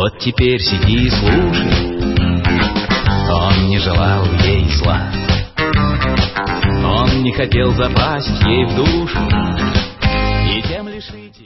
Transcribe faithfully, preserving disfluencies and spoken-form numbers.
Вот теперь сиди и слушай. Он не желал ей зла, он не хотел запасть ей в душу, и тем лишить